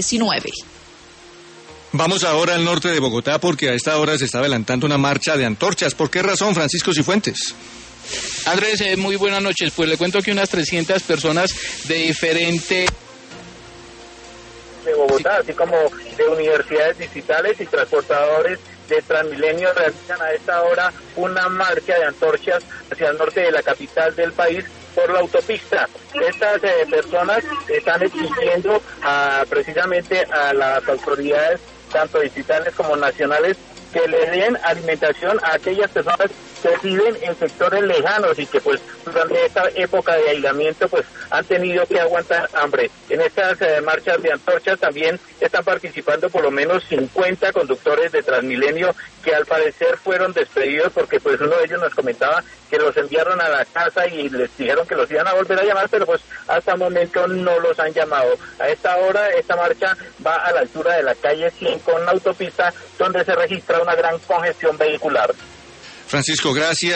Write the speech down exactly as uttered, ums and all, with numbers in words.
diecinueve. Vamos ahora al norte de Bogotá porque a esta hora se está adelantando una marcha de antorchas. ¿Por qué razón, Francisco Cifuentes? Andrés, eh, muy buenas noches. Pues le cuento que unas trescientas personas de diferentes... de Bogotá, así como de universidades digitales y transportadores de Transmilenio realizan a esta hora una marcha de antorchas hacia el norte de la capital del país por la autopista. Estas eh, personas están exigiendo a, precisamente a las autoridades, tanto digitales como nacionales, que le den alimentación a aquellas personas que viven en sectores lejanos y que pues durante esta época de aislamiento pues han tenido que aguantar hambre. En estas eh, marchas de antorchas también están participando por lo menos cincuenta conductores de Transmilenio que al parecer fueron despedidos porque pues uno de ellos nos comentaba que los enviaron a la casa y les dijeron que los iban a volver a llamar, pero pues hasta el momento no los han llamado. A esta hora esta marcha va a la altura de la calle cien con la autopista, donde se registra una gran congestión vehicular. Francisco, gracias.